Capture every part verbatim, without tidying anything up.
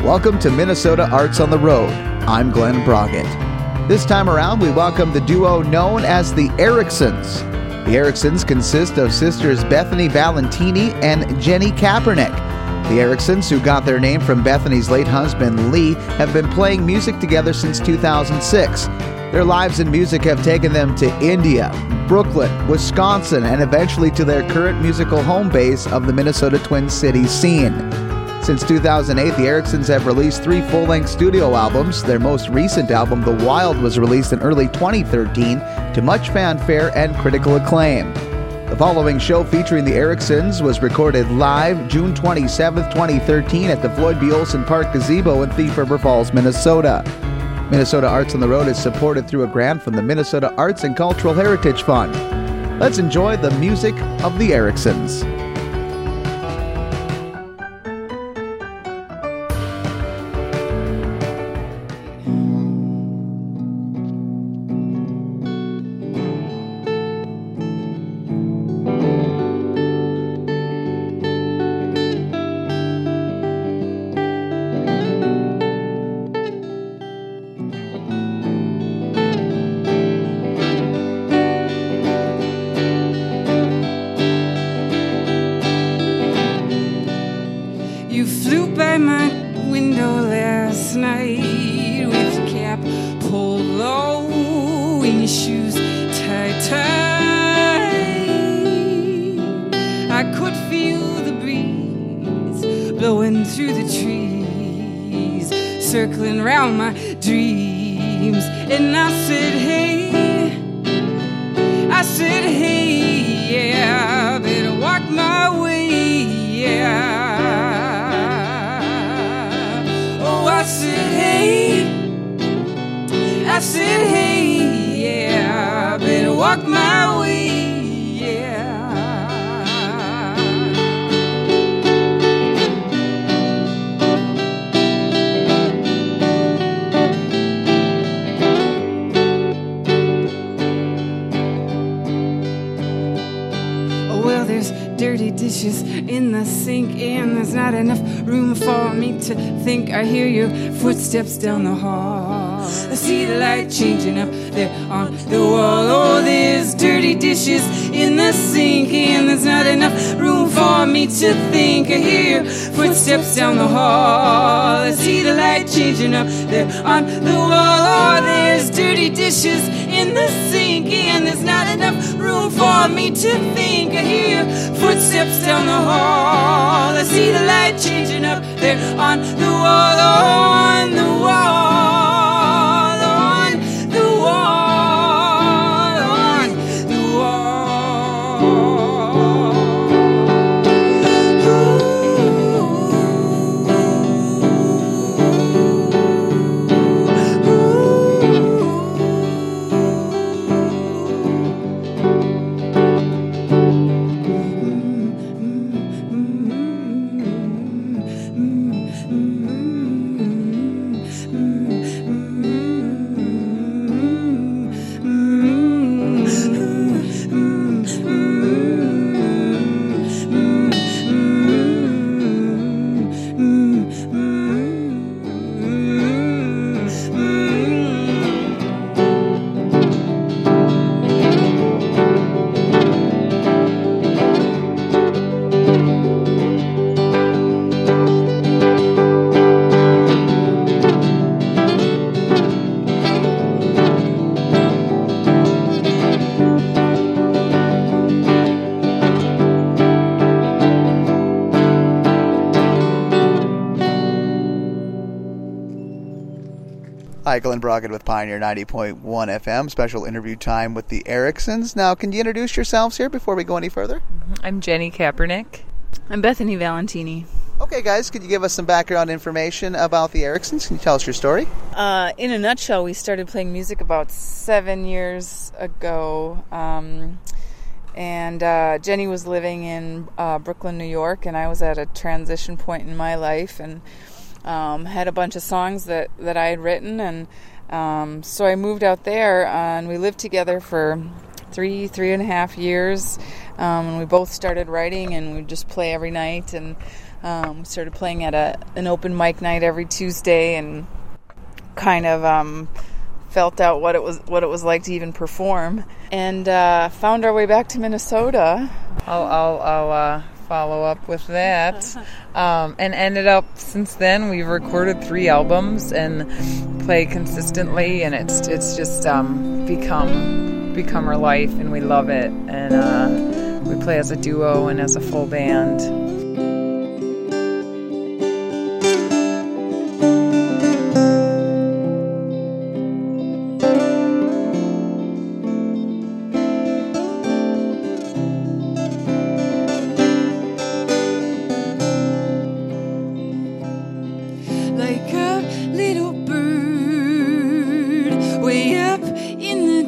Welcome to Minnesota Arts on the Road. I'm Glenn Broggett. This time around, we welcome the duo known as the Ericksons. The Ericksons consist of sisters Bethany Valentini and Jenny Kaepernick. The Ericksons, who got their name from Bethany's late husband, Lee, have been playing music together since two thousand six. Their lives in music have taken them to India, Brooklyn, Wisconsin, and eventually to their current musical home base of the Minnesota Twin Cities scene. Since two thousand eight, the Ericksons have released three full-length studio albums. Their most recent album, The Wild, was released in early twenty thirteen to much fanfare and critical acclaim. The following show featuring the Ericksons was recorded live June twenty-seventh, twenty thirteen at the Floyd B. Olson Park Gazebo in Thief River Falls, Minnesota. Minnesota Arts on the Road is supported through a grant from the Minnesota Arts and Cultural Heritage Fund. Let's enjoy the music of the Ericksons. You flew by my window last night with your cap pulled low and your shoes tied tight. I could feel the breeze blowing through the trees, circling round my dreams. And I said, hey, I said, hey, yeah, I better walk my way, yeah. I said, hey, I said, hey, yeah, I better walk my way, yeah. Oh, well, there's dirty dishes in the sink, and there's not enough room for me to think. I hear your footsteps down the hall. I see the light changing up there on the wall. Oh, there's dirty dishes in the sink, and there's not enough room for me to think. I hear your footsteps down the hall. I see the light changing up there on the wall. Oh, there's dirty dishes in the sink, and there's not enough room for me to think. I hear footsteps down the hall. I see the light changing up there on the wall, on the wall, on the wall, on the wall. Hi, Glenn Broggett with Pioneer ninety point one F M. Special interview time with the Ericksons. Now, can you introduce yourselves here before we go any further? I'm Jenny Kaepernick. I'm Bethany Valentini. Okay, guys, could you give us some background information about the Ericksons? Can you tell us your story? Uh, in a nutshell, we started playing music about seven years ago. Um, and uh, Jenny was living in uh, Brooklyn, New York, and I was at a transition point in my life, and Um, had a bunch of songs that, that I had written, and um, so I moved out there, uh, and we lived together for three, three and a half years, um, and we both started writing, and we'd just play every night, and Um, we started playing at a an open mic night every Tuesday, and kind of um, felt out what it was what it was like to even perform, and uh, found our way back to Minnesota. I'll I'll, I'll uh, follow up with that, um, and ended up since then we've recorded three albums and play consistently, and it's it's just um, become become our life, and we love it, and uh, we play as a duo and as a full band. Like a little bird way up in the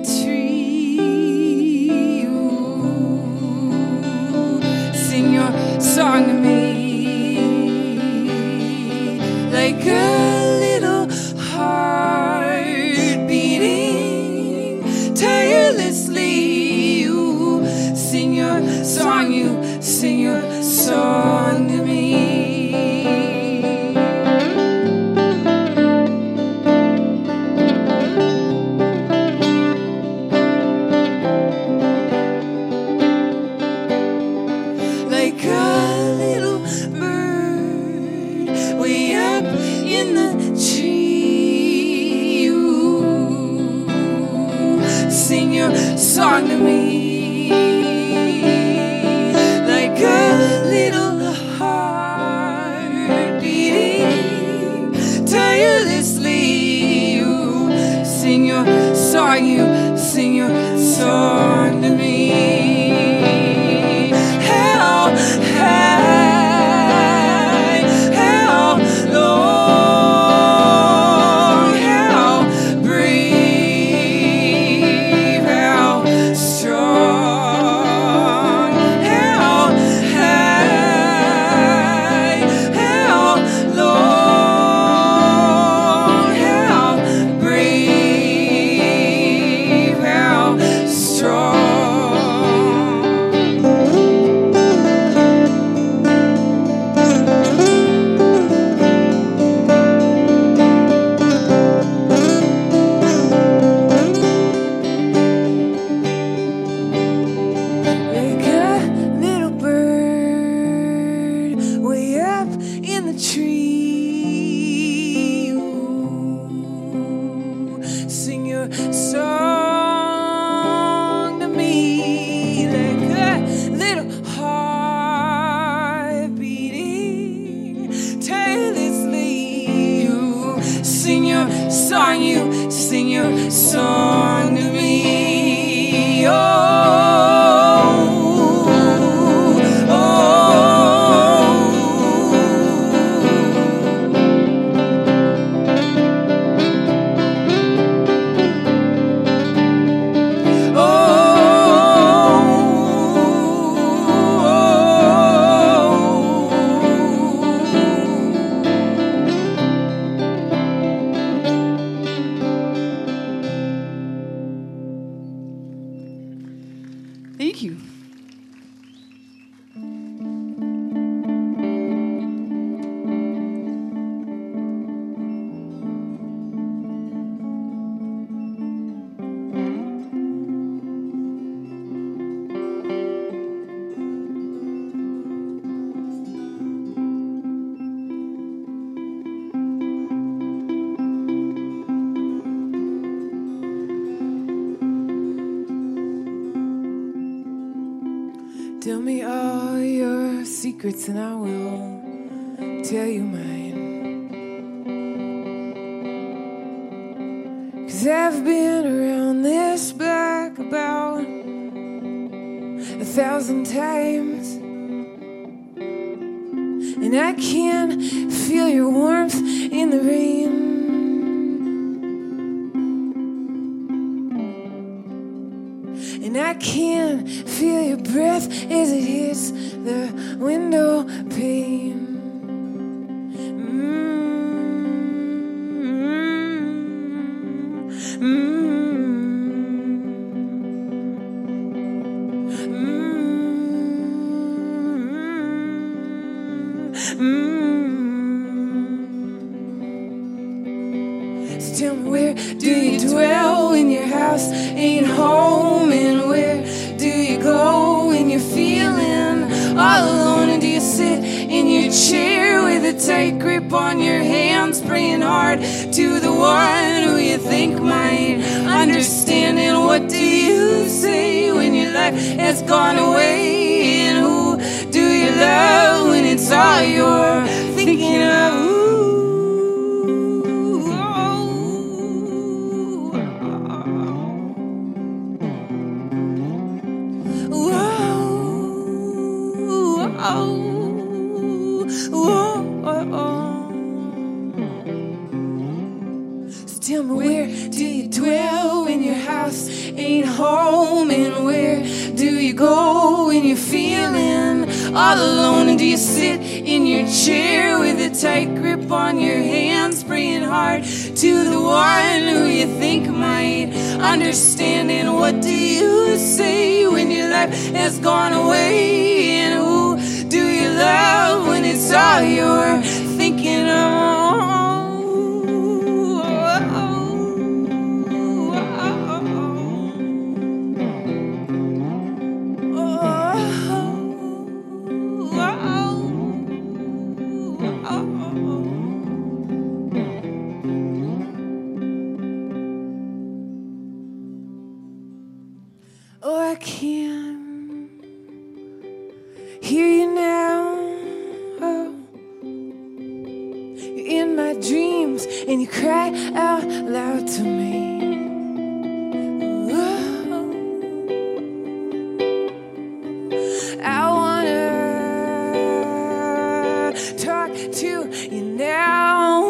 tree. Ooh, sing your song to me. Like a little heart beating tirelessly. Ooh, sing your song, you sing your song to me. Like a little bird way up in the tree. Ooh, sing your song to me. Like a little heart beating tirelessly. Ooh, sing your song, you sing your song to me. Song to me, like a little heart beating tirelessly. You sing your song, you sing your song to me. Oh. Thank you. Tell me all your secrets and I will tell you mine. 'Cause I've been around this block about a thousand times, and I can feel your warmth in the rain. And I can feel your breath as it hits the window pane. Mm-hmm. Mm-hmm. Mm-hmm. tell me, where do you dwell when your house ain't home? And where do you go when you're feeling all alone? And do you sit in your chair with a tight grip on your hands, praying hard to the one who you think might understand? And what do you say when your life has gone away? And who do you love when it's all you're thinking of? Tell me, where do you dwell when your house ain't home? And where do you go when you're feeling all alone? And do you sit in your chair with a tight grip on your hands, praying hard to the one who you think might understand? And what do you say when your life has gone away? And who do you love when it's all you're thinking of? Oh, I can hear you now. Oh, you're in my dreams and you cry out loud to me. Oh, I wanna talk to you now.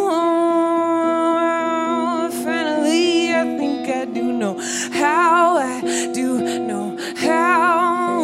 Finally, I think I do know how. I do know how.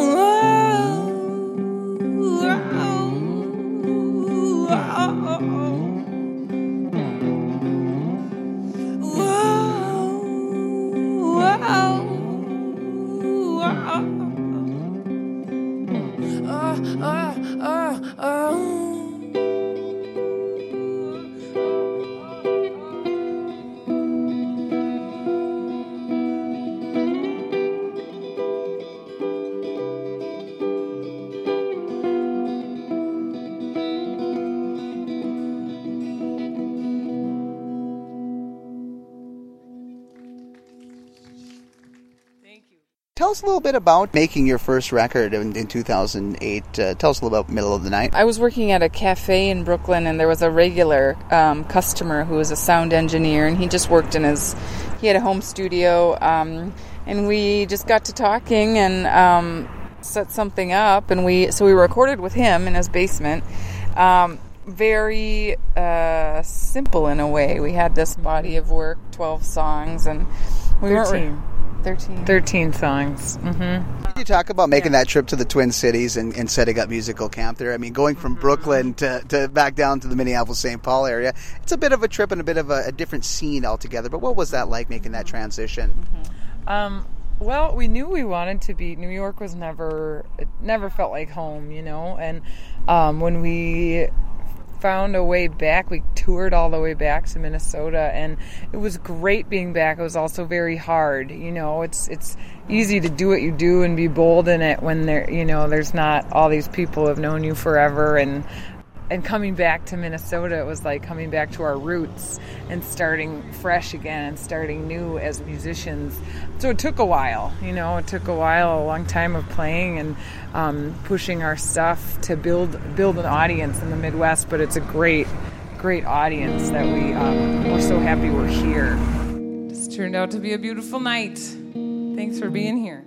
Tell us a little bit about making your first record in, in two thousand eight. Uh, tell us a little about Middle of the Night. I was working at a cafe in Brooklyn, and there was a regular um, customer who was a sound engineer, and he just worked in his, he had a home studio, um, and we just got to talking and um, set something up, and we, so we recorded with him in his basement. Um, very uh, simple in a way. We had this body of work, twelve songs, and we weren't... thirteen. thirteen. thirteen songs. Mm-hmm. Can you talk about making yeah. that trip to the Twin Cities and, and setting up musical camp there? I mean, going from mm-hmm. Brooklyn to, to back down to the Minneapolis-Saint Paul area, it's a bit of a trip and a bit of a, a different scene altogether. But what was that like, making that transition? Mm-hmm. Um, well, we knew we wanted to be. New York was never, it never felt like home, you know. And um, when we found a way back, we toured all the way back to Minnesota, and it was great being back. It was also very hard, you know. It's it's easy to do what you do and be bold in it when there, you know, there's not all these people who have known you forever. And and coming back to Minnesota, it was like coming back to our roots and starting fresh again and starting new as musicians. So it took a while, you know, it took a while, a long time of playing and um, pushing our stuff to build build an audience in the Midwest. But it's a great, great audience that we, um, we're so happy we're here. This turned out to be a beautiful night. Thanks for being here.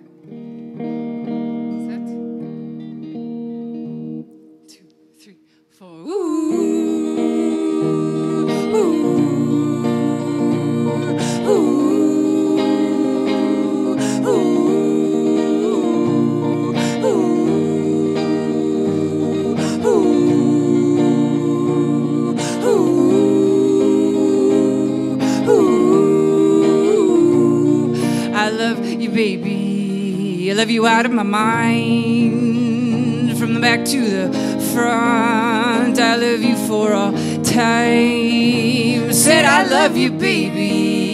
Baby, I love you out of my mind, from the back to the front. I love you for all time. Said I love you, baby.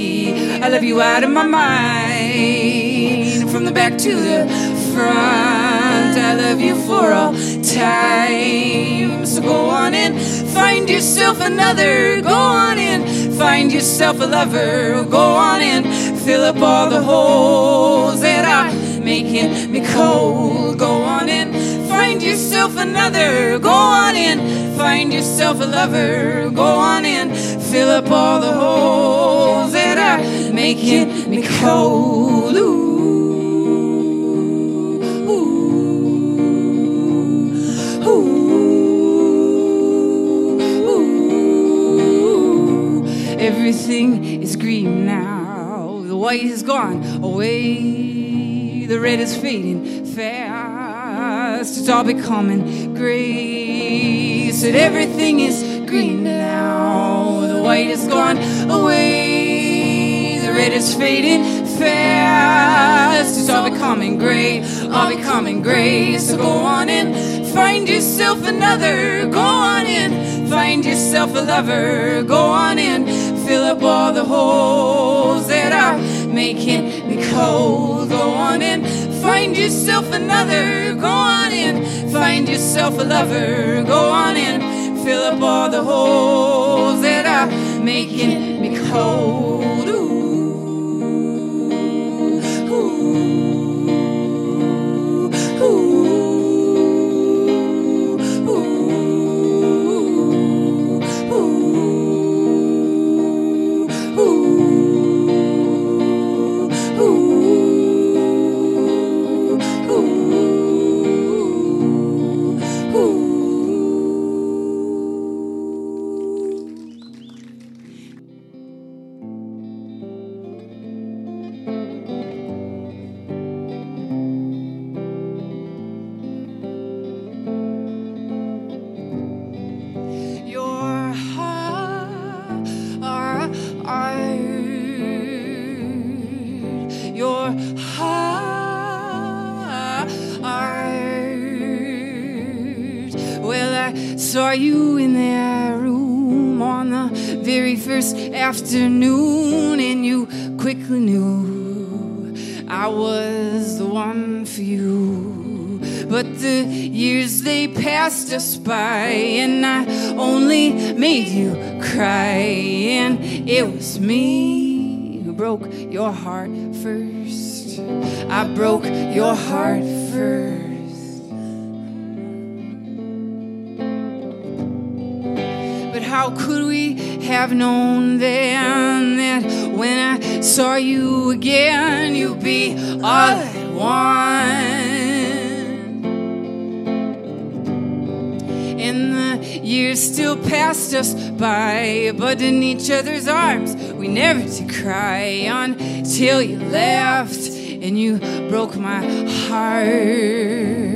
I love you out of my mind. From the back to the front, I love you for all time. So go on and find yourself another. Go on and find yourself a lover. Go on and fill up all the holes that are making me cold. Go on and find yourself another. Go on and find yourself a lover. Go on and fill up all the holes that are making me cold. Ooh. Everything is green now. The white is gone away. The red is fading fast. It's all becoming gray. Said everything is green now. The white is gone away. The red is fading fast. It's all becoming gray. All becoming gray. So go on and find yourself another. Go on and find yourself a lover. Go on and fill up all the holes that are making me cold. Go on and find yourself another. Go on and find yourself a lover. Go on and fill up all the holes that are making me cold. Ooh. Ooh. Ooh. Your heart. Well, I saw you in that room on the very first afternoon, and you quickly knew I was the one for you. But the years, they passed us by, and I only made you cry. And it was me who broke your heart first. I broke your heart first. But how could we have known then that when I saw you again, you'd be all I want? And the years still passed us by, but in each other's arms we never did cry, until you left and you broke my heart.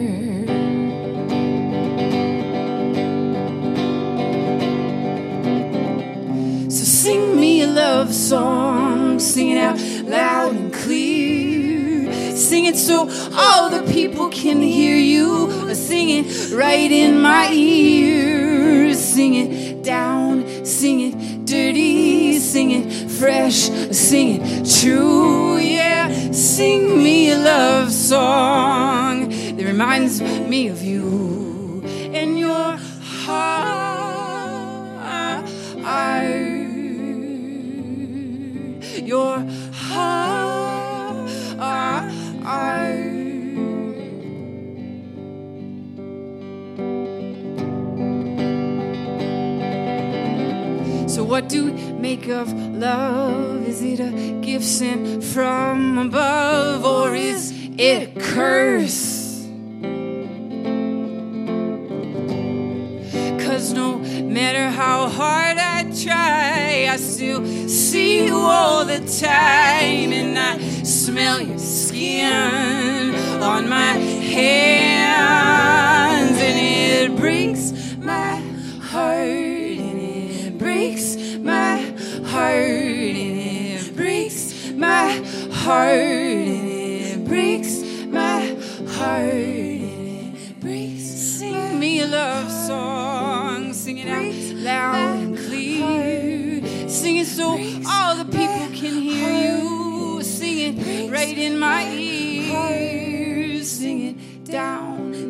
So sing me a love song, sing it out loud and clear. Sing it so all the people can hear you. Sing it right in my ears. Sing it down, sing it dirty, sing it fresh, sing it true. Yeah, sing me a love song that reminds me of you and your heart. Your heart. So what do we make of love? Is it a gift sent from above, or is it a curse? 'Cause no matter how hard I try, I still see you all the time, and I smell your skin on my hands, and it breaks my heart. Breaks my heart, and it breaks my heart, and it breaks my heart, and it breaks. Sing me a love song, sing it out loud and clear. Sing it so all the people can hear you.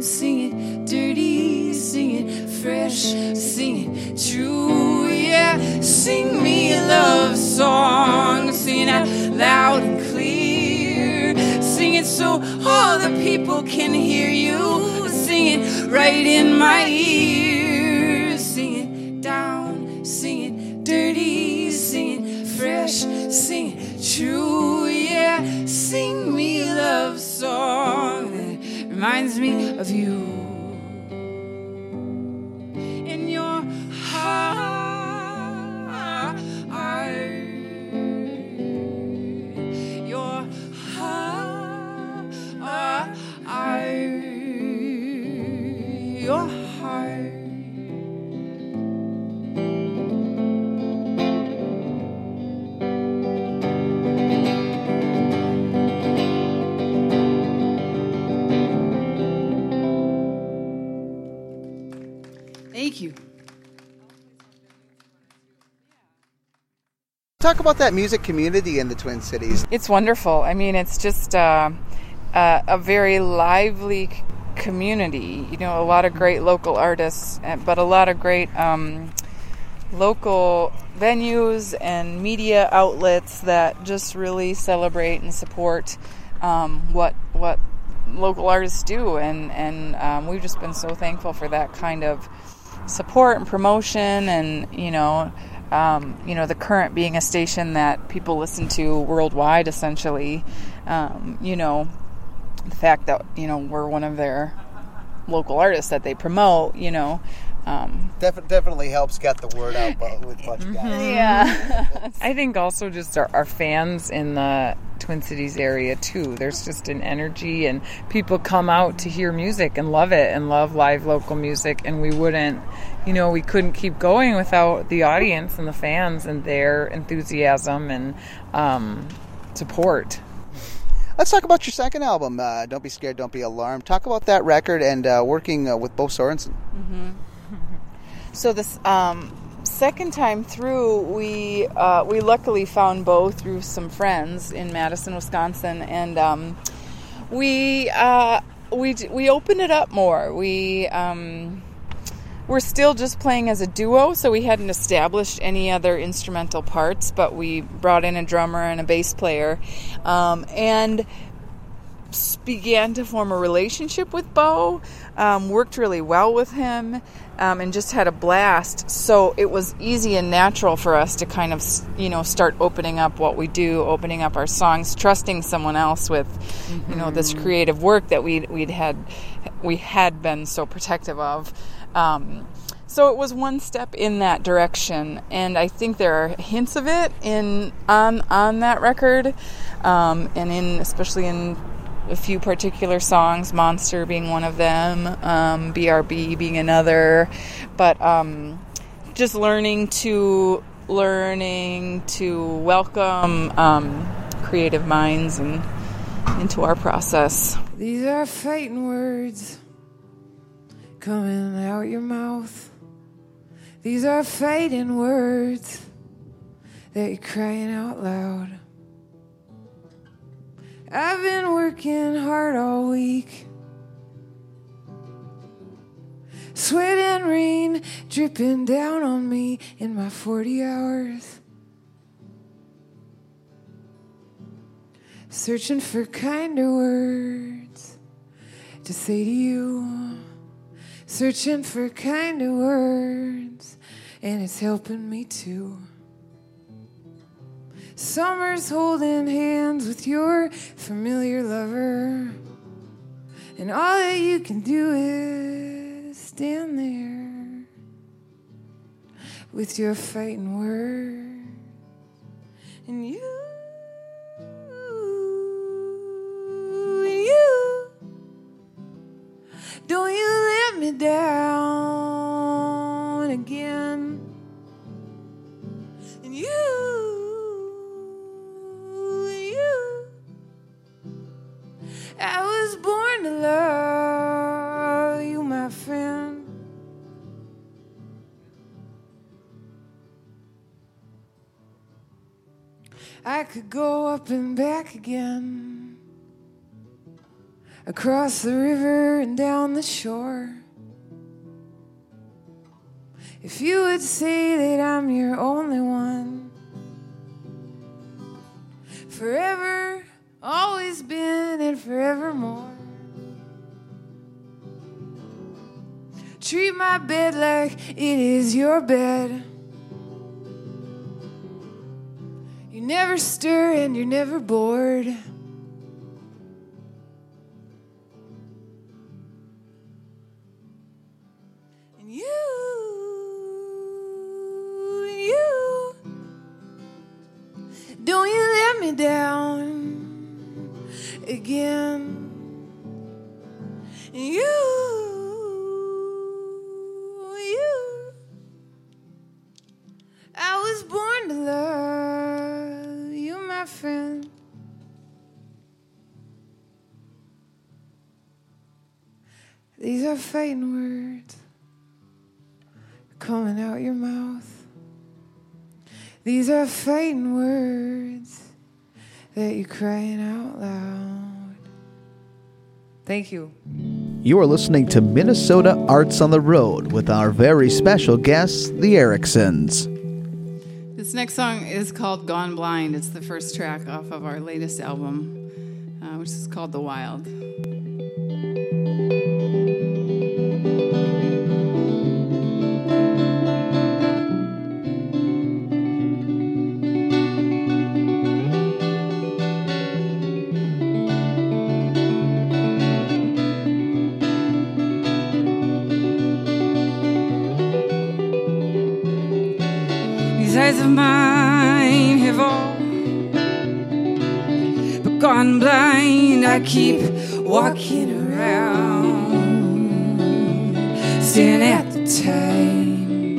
sing it dirty, sing it fresh, sing it true, yeah. Sing me a love song, sing it out loud and clear. Sing it so all the people can hear you. Sing it right in my ear. Sing it down, sing it dirty, sing it fresh, sing it true, yeah. Sing me a love song that reminds me of you. In your heart, your heart, your heart. Thank you. Talk about that music community in the Twin Cities. It's wonderful. I mean, it's just uh, uh, a very lively c- community. You know, a lot of great local artists, but a lot of great um, local venues and media outlets that just really celebrate and support um, what what local artists do. And, and um, we've just been so thankful for that kind of support and promotion, and, you know, Um, you know, the Current being a station that people listen to worldwide, essentially. Um, you know, the fact that, you know, we're one of their local artists that they promote, you know. Um, Def- definitely helps get the word out with what you got. yeah. I think also just our, our fans in the Twin Cities area, too. There's just an energy, and people come out to hear music and love it and love live local music, and we wouldn't, you know, we couldn't keep going without the audience and the fans and their enthusiasm and um, support. Let's talk about your second album, uh, Don't Be Scared, Don't Be Alarmed. Talk about that record and uh, working uh, with Bo Sorensen. Mm-hmm. So this um, second time through, we uh, we luckily found Bo through some friends in Madison, Wisconsin, and um, we uh, we we opened it up more. We um, we're still just playing as a duo, so we hadn't established any other instrumental parts, but we brought in a drummer and a bass player, um, and began to form a relationship with Bo, um, worked really well with him, um, and just had a blast. So it was easy and natural for us to kind of, you know, start opening up what we do, opening up our songs, trusting someone else with, mm-hmm. you know, this creative work that we'd, we'd had, we had been so protective of. Um, so it was one step in that direction, and I think there are hints of it in on on that record, um, and in especially in a few particular songs, Monster being one of them, um, B R B being another, but um, just learning to learning to welcome um, creative minds and into our process. These are fighting words coming out your mouth. These are fighting words that you're crying out loud. I've been working hard all week, sweat and rain dripping down on me in my forty hours, searching for kinder words to say to you, searching for kinder words, and it's helping me too. Summer's holding hands with your familiar lover, and all that you can do is stand there with your fighting words. And you, you, don't you let me down again. And you, I was born to love you, my friend. I could go up and back again. across the river and down the shore. If you would say that I'm your only one, forever, always been, and forevermore. Treat my bed like it is your bed. You never stir and you're never bored. And you, you, don't you let me down again. And you, you, I was born to love you, my friend. These are fighting words coming out your mouth. These are fighting words that you're crying out loud. Thank you. You are listening to Minnesota Arts on the Road with our very special guests, the Ericksons. This next song is called Gone Blind. It's the first track off of our latest album, uh, which is called The Wild. These eyes of mine have all but gone blind. I keep walking around, staring at the time,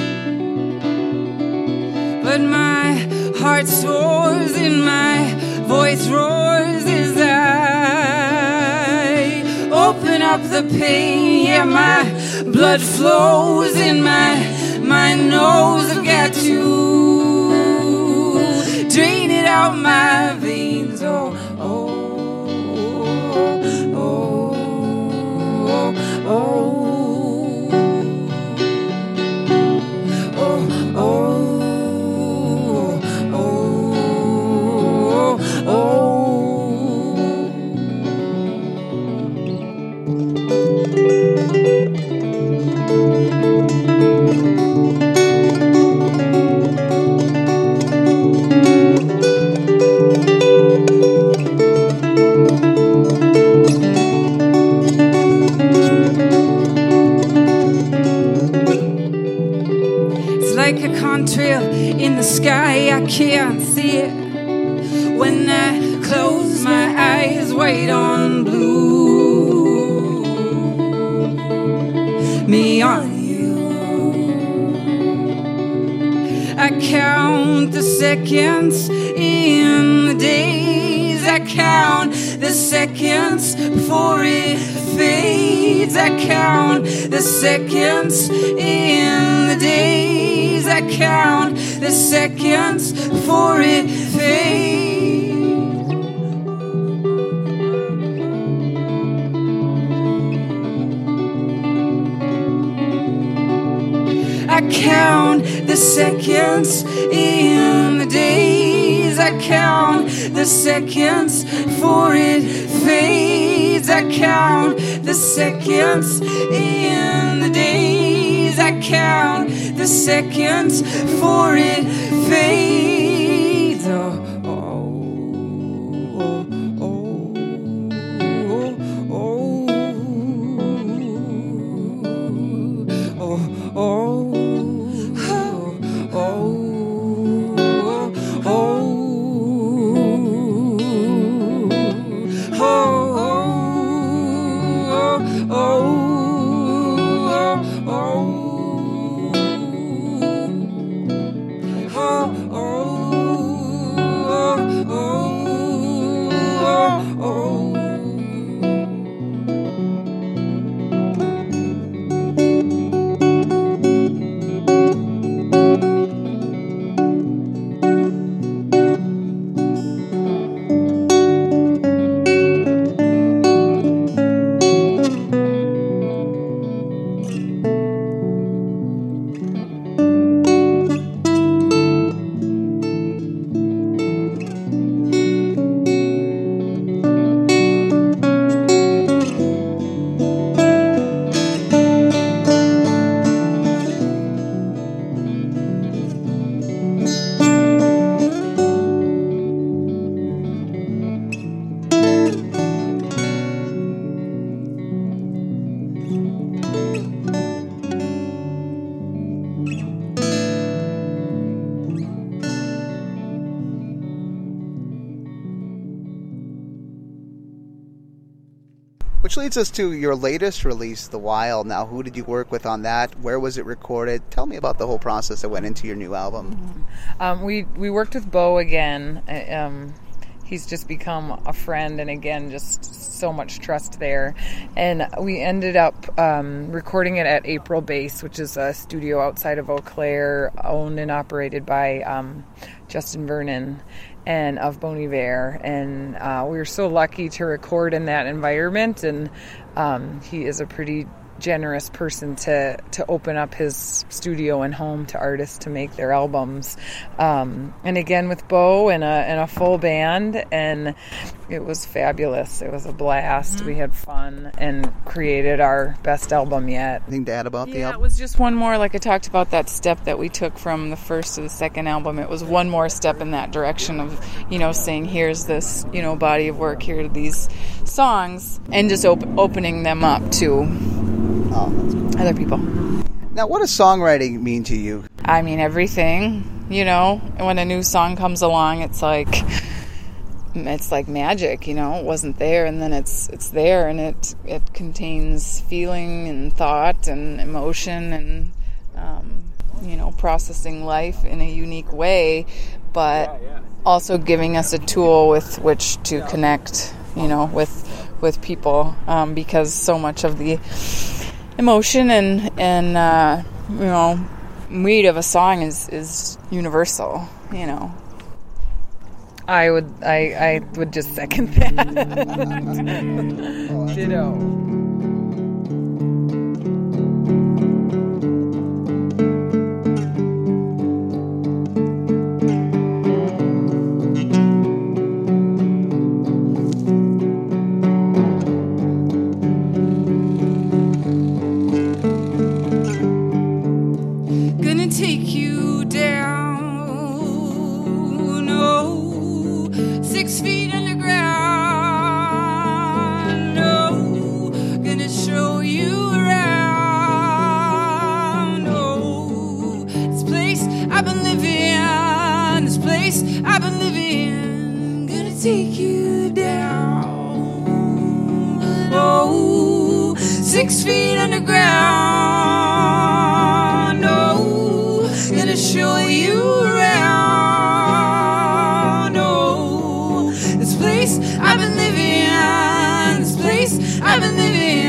but my heart soars and my voice roars as I open up the pain. Yeah, my blood flows and my mind knows I've got to drain it out my veins. Oh, oh, oh, oh, oh, oh, oh, oh, oh. Like a contrail in the sky, I can't see it. When I close my eyes, white on blue, me on you. I count the seconds in the days. I count the seconds before it fades. I count the seconds in the days. I count the seconds before it fades. I count the seconds in the days. I count the seconds before it fades. I count the seconds in the days. I count the seconds before it fades. Oh, oh, oh, oh, oh, oh, oh. Oh, Which leads us to your latest release, The Wild. Now, who did you work with on that? Where was it recorded? Tell me about the whole process that went into your new album. Um, we we worked with Bo again. Um, he's just become a friend, and again, just so much trust there. And we ended up um, recording it at April Base, which is a studio outside of Eau Claire, owned and operated by um, Justin Vernon and of Bon Iver, and uh, we were so lucky to record in that environment, and um, he is a pretty generous person to to open up his studio and home to artists to make their albums, um, and again with Bo and a and a full band, and it was fabulous. It was a blast. Mm-hmm. We had fun and created our best album yet. Anything to add about yeah, the album? It was just one more, like I talked about, that step that we took from the first to the second album. It was one more step in that direction of, you know, saying here's this, you know, body of work, here are these songs, and just op- opening them up to Oh, that's cool. other people. Now, what does songwriting mean to you? I mean, everything, you know. When a new song comes along, it's like it's like magic, you know. It wasn't there, and then it's it's there, and it it contains feeling and thought and emotion and um, you know, processing life in a unique way, but also giving us a tool with which to connect, you know, with with people, um, because so much of the emotion and and uh, you know, meat of a song is is universal, you know. I would I I would just second that. Ditto. Take you down, oh, six feet underground, oh, gonna show you around, oh, this place I've been living, this place I've been living, gonna take you down, oh, six feet underground, oh, gonna show you around, oh, this place I've been living, this place I've been living.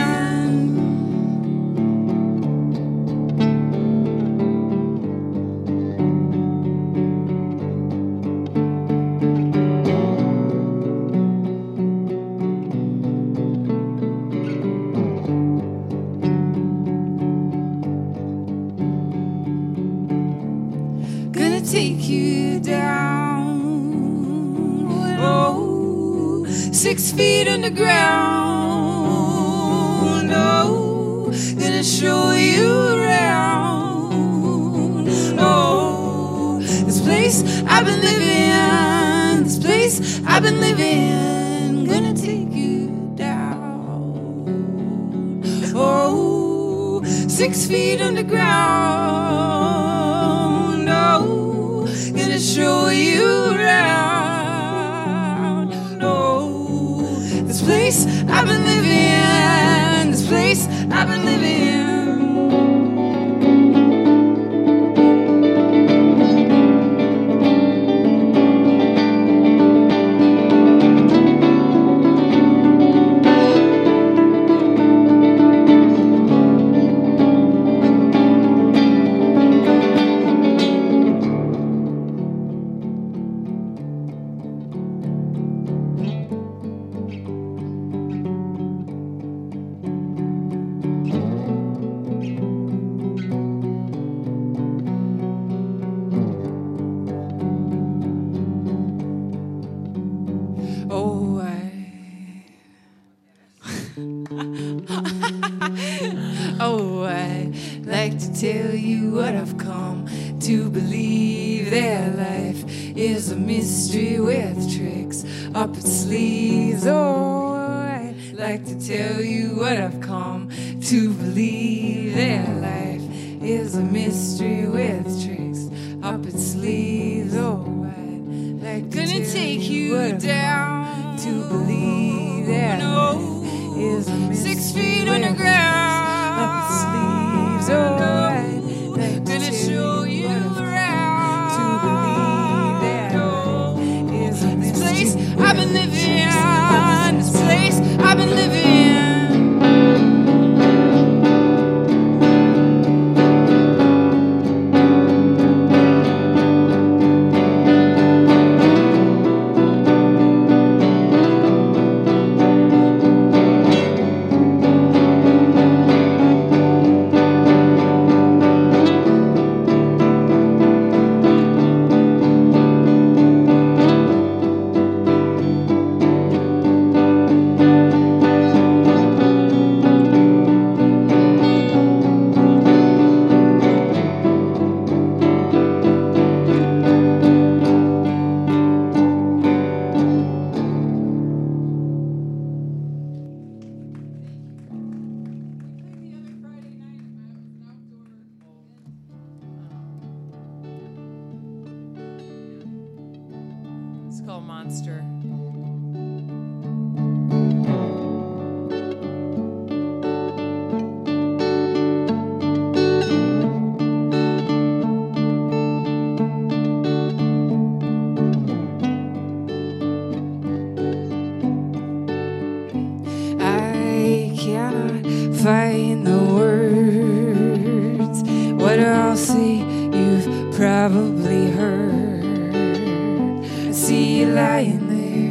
Take you down, oh, six feet underground, oh, gonna show you around, oh, this place I've been living, this place I've been living, gonna take you down, oh, six feet underground, oh, gonna show you around, oh, this place I've been living, this place I've been living. Oh, I Oh, I like to tell you what I've come to believe, that life is a mystery with tricks up its sleeves. Oh, I like to tell you what I've come to believe, that life is a mystery with tricks up its sleeves. Oh, I'd like to gonna take you down to believe that life is a mystery monster. Find the words. What I'll say you've probably heard. I see you lying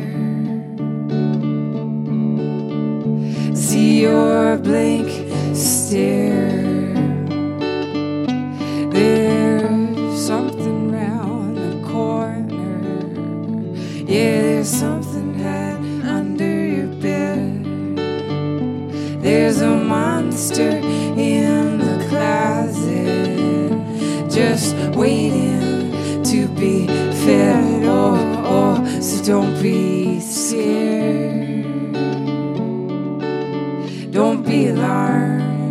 there. See your blank stare. There's something round the corner. Yeah, there's something hiding under your bed. There's a monster in the closet, just waiting to be fed. Oh, oh, so don't be scared. Don't be alarmed.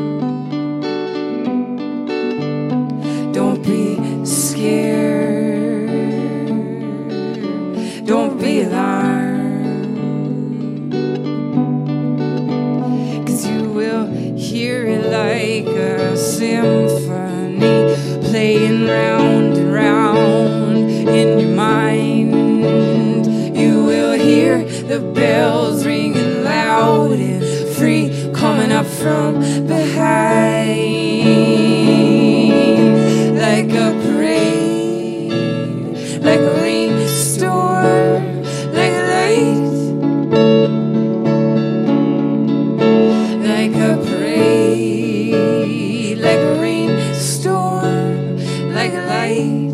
Don't be scared. Don't be alarmed. Hear it like a symphony playing round and round in your mind. You will hear the bells ringing loud and free, coming up from behind like a parade, like a rainstorm, like a light. Like a parade, like a rainstorm, like a light.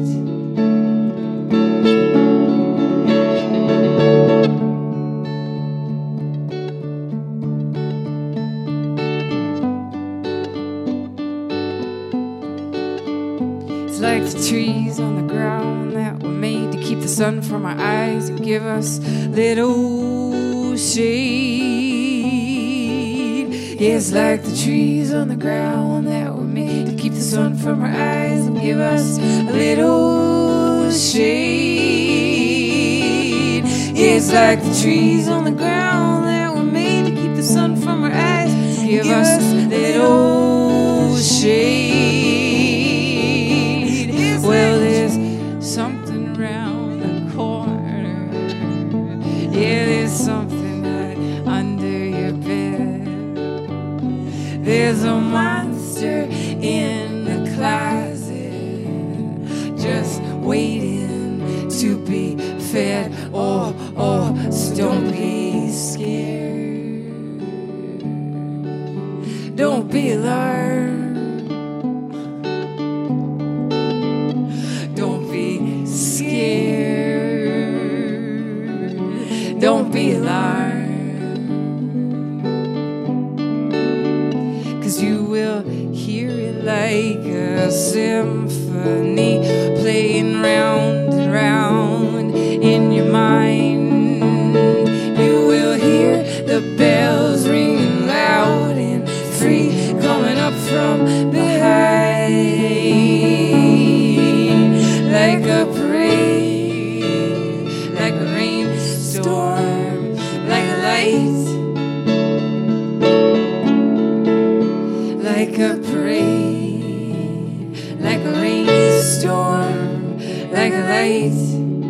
It's like the trees on the ground that were made to keep the sun from our eyes and give us little shade. It's like the trees on the ground that were made to keep the sun from our eyes and give us a little shade. It's like the trees on the ground that were made to keep the sun from our eyes and give us a little shade. Well, there's something around the corner. Yeah, there's something right under your bed. There's a monster in the closet, just waiting to be fed. Oh, oh, so don't be scared. Don't be alarmed. Don't be scared. Don't be alarmed. You will hear it like a symphony playing round and round in your mind. You will hear the bells ringing loud and free, coming up from behind like a parade, like a rainstorm, like a light. Like a parade, like a rainstorm, like a light.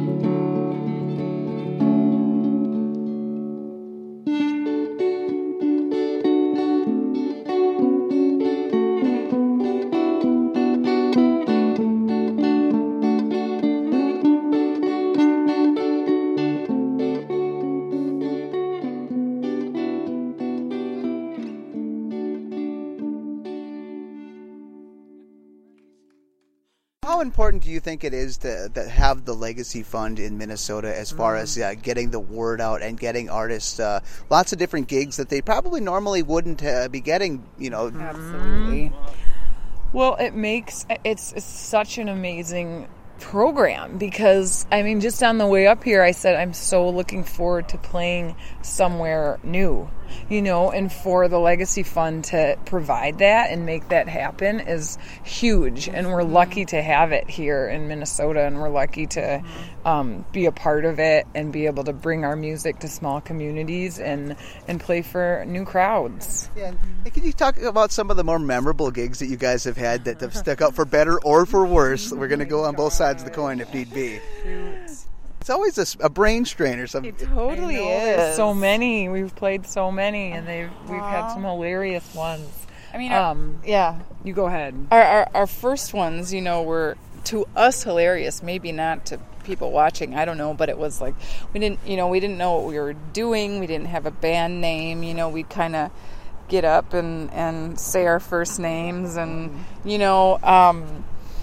How important do you think it is to, to have the Legacy Fund in Minnesota as far mm. as uh, getting the word out and getting artists uh, lots of different gigs that they probably normally wouldn't uh, be getting, you know? Absolutely. Well, it makes, it's, it's such an amazing program, because I mean, just on the way up here I said I'm so looking forward to playing somewhere new, you know, and for the Legacy Fund to provide that and make that happen is huge, and we're lucky to have it here in Minnesota, and we're lucky to um, be a part of it and be able to bring our music to small communities and and play for new crowds. Yeah. And can you talk about some of the more memorable gigs that you guys have had that have stuck out for better or for worse? We're going to go on both sides of the coin if need be. It's always a, a brain strain or something. It totally is. There's so many. We've played so many, and they've we've had some hilarious ones. I mean, um, our, yeah. You go ahead. Our, our our first ones, you know, were to us hilarious. Maybe not to people watching. I don't know, but it was like we didn't, you know, we didn't know what we were doing. We didn't have a band name. You know, we'd kind of get up and, and say our first names, and you know, um,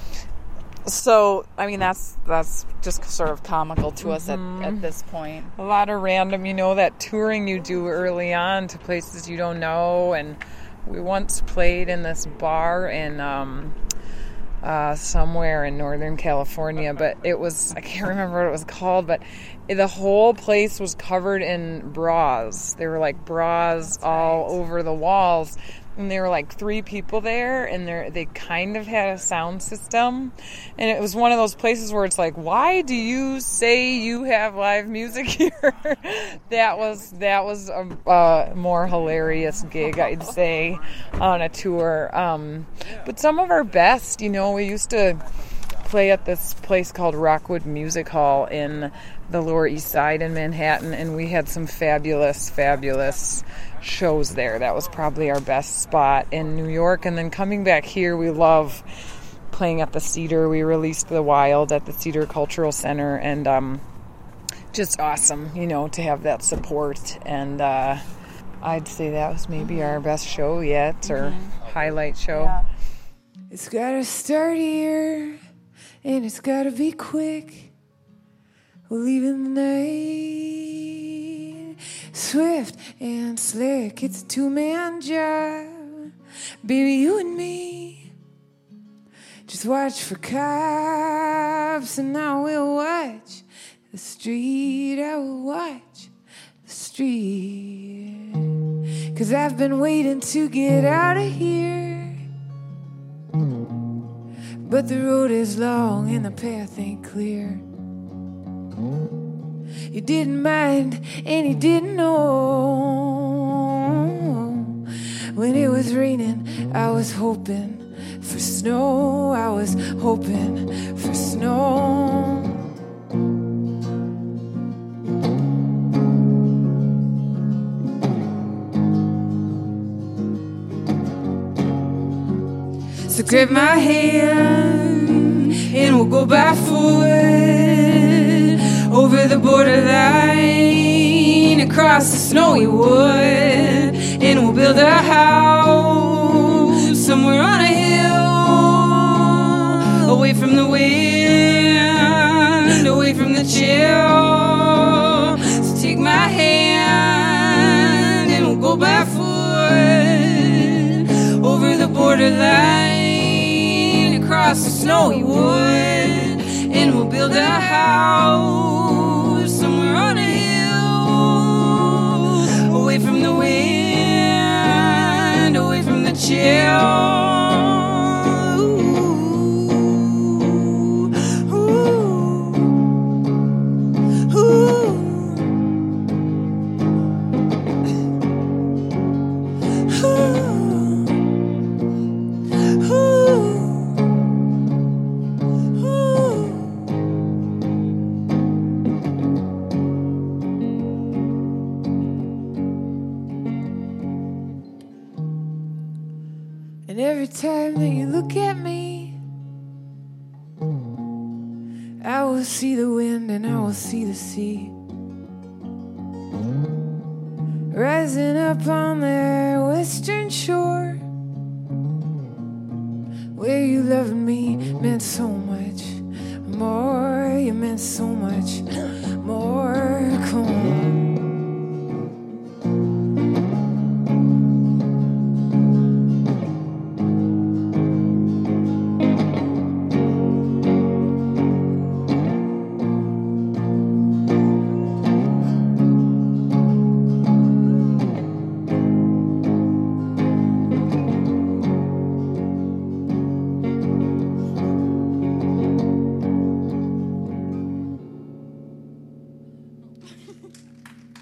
so I mean that's that's just sort of comical to us mm-hmm. at, at this point. A lot of random, you know, that touring you do early on to places you don't know, and we once played in this bar in um, uh, somewhere in Northern California, but it was, I can't remember what it was called, but the whole place was covered in bras. There were like bras all over the walls, and there were like three people there, and they they kind of had a sound system, and it was one of those places where it's like, why do you say you have live music here? that was that was a, a more hilarious gig, I'd say, on a tour. Um, but some of our best, you know, we used to play at this place called Rockwood Music Hall in the Lower East Side in Manhattan, and we had some fabulous, fabulous shows there. That was probably our best spot in New York. And then coming back here, we love playing at the Cedar. We released The Wild at the Cedar Cultural Center, and um, just awesome, you know, to have that support. And uh, I'd say that was maybe our best show yet, or mm-hmm. highlight show. Yeah. It's gotta start here, and it's gotta be quick. We're leaving the night swift and slick. It's a two-man job, baby, you and me. Just watch for cops, and I will watch the street. I will watch the street, 'cause I've been waiting to get out of here, but the road is long and the path ain't clear. You didn't mind and you didn't know. When it was raining, I was hoping for snow. I was hoping for snow. So grab my hand and we'll go by foot over the borderline, across the snowy wood, and we'll build a house somewhere on a hill, away from the wind, away from the chill. So take my hand and we'll go barefoot over the borderline, across the snowy wood, and we'll build a house somewhere on a hill, away from the wind, away from the chill. And every time that you look at me, I will see the wind and I will see the sea rising up on their western shore, where you loved me meant so much more. You meant so much more. Come on.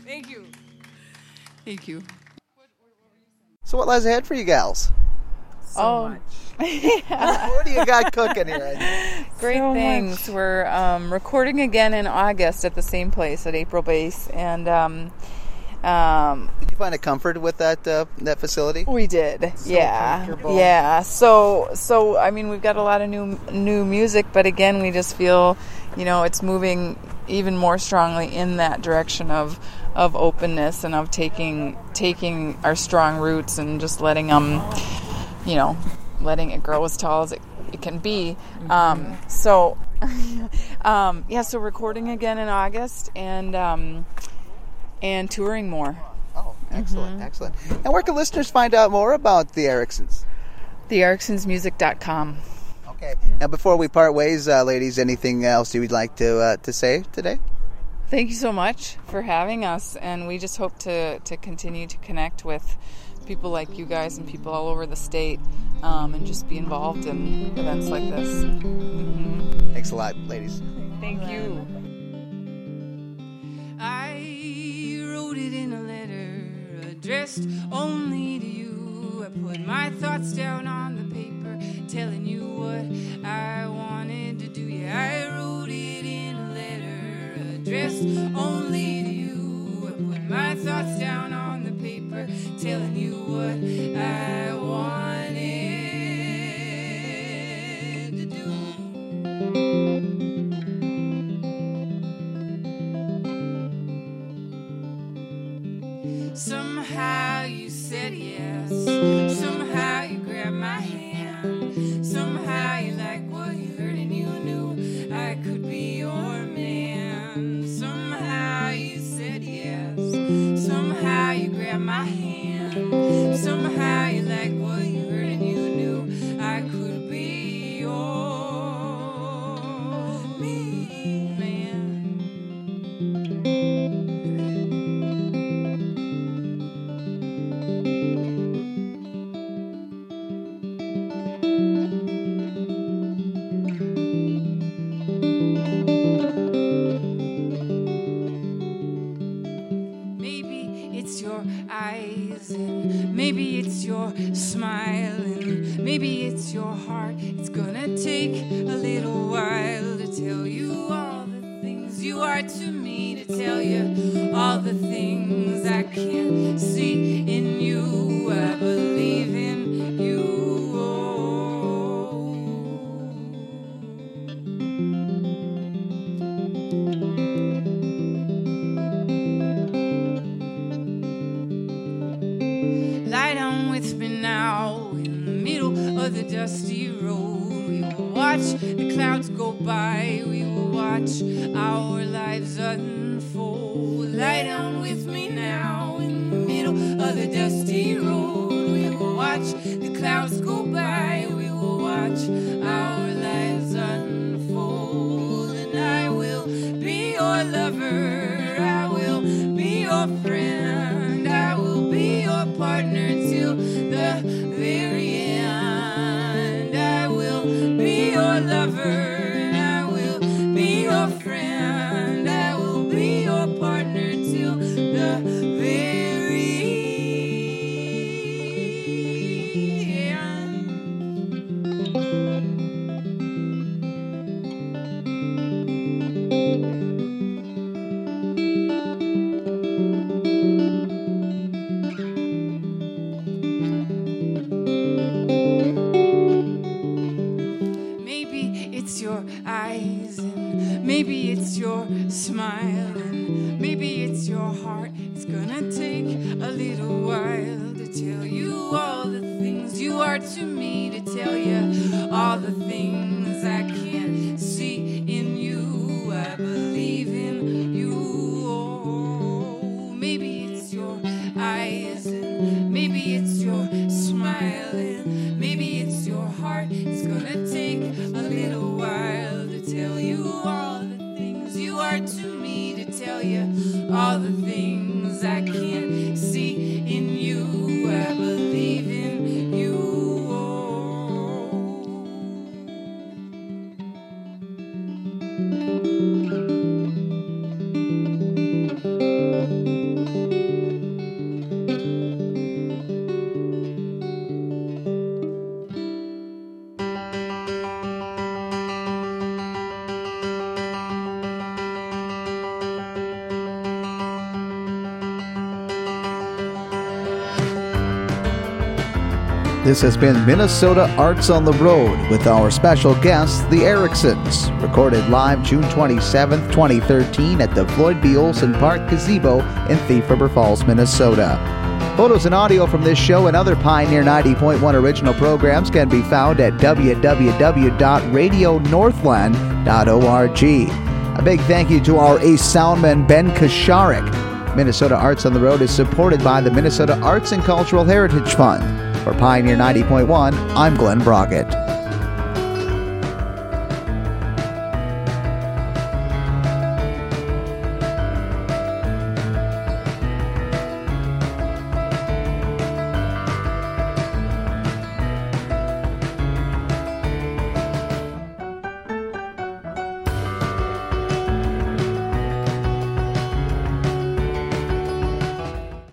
Thank you. Thank you. So what lies ahead for you gals? So Oh. much. What do you got cooking here? Great So things. We're um, recording again in August at the same place at April Base, and um, um, Did you find a comfort with that uh, that facility? we did. So yeah, comfortable. yeah. So, so I mean, we've got a lot of new new music, but again, we just feel, you know, it's moving even more strongly in that direction of of openness and of taking taking our strong roots and just letting them, you know, letting it grow as tall as it, it can be. Mm-hmm. Um, so, um, yeah, so recording again in August and um, and touring more. Oh, excellent, excellent. And where can listeners find out more about the Ericksons? the ericksons music dot com. Okay. Now, before we part ways, uh, ladies, anything else you would like to uh, to say today? Thank you so much for having us, and we just hope to, to continue to connect with people like you guys and people all over the state, um, and just be involved in events like this. Mm-hmm. Thanks a lot, ladies. Thank you. I wrote it in a letter addressed only to you. I put my thoughts down on the paper, telling you what I wanted to do. Yeah, I wrote it in a letter addressed only to you. I put my thoughts down on the paper, telling you what I wanted to do. Somehow you said yes. Somehow you grabbed my hand. Somehow you liked what you heard and you knew I could be your man. Somehow you said yes. Somehow you grabbed my hand. Somehow you liked what you heard and you knew I could be your me man. Maybe it's your eyes, and maybe it's your smile, and maybe it's your heart. It's gonna take a little while to tell you all the things you are to me, to tell you all the things I can see in you. I believe in you. Lie down with me now in the middle of the dusty road. We will watch the clouds go by. We will watch our lives unfold. Lie down with me now in the middle of the dusty road. We will watch the clouds go by. We will watch our lives unfold. And I will be your lover. I will be your friend. I will be your partner till the very end. I will be your lover, and I will be your friend. I will be your partner till the very end. Maybe it's your eyes, and maybe it's your smile, and maybe it's your heart. It's gonna take a little while to tell you all the things you are to me, to tell you all the things I can see in you. I believe in you. Oh, maybe it's your eyes, and maybe it's your smile, and maybe it's your heart. It's gonna take a little while to tell you all the things you are to me, to tell you all the things I can't see in you. I believe in you. Oh. This has been Minnesota Arts on the Road with our special guests, the Ericksons, recorded live June twenty-seventh, twenty thirteen at the Floyd B. Olson Park Gazebo in Thief River Falls, Minnesota. Photos and audio from this show and other Pioneer ninety point one original programs can be found at w w w dot radio northland dot org. A big thank you to our ace soundman, Ben Kasharik. Minnesota Arts on the Road is supported by the Minnesota Arts and Cultural Heritage Fund. For Pioneer ninety point one, I'm Glenn Brockett.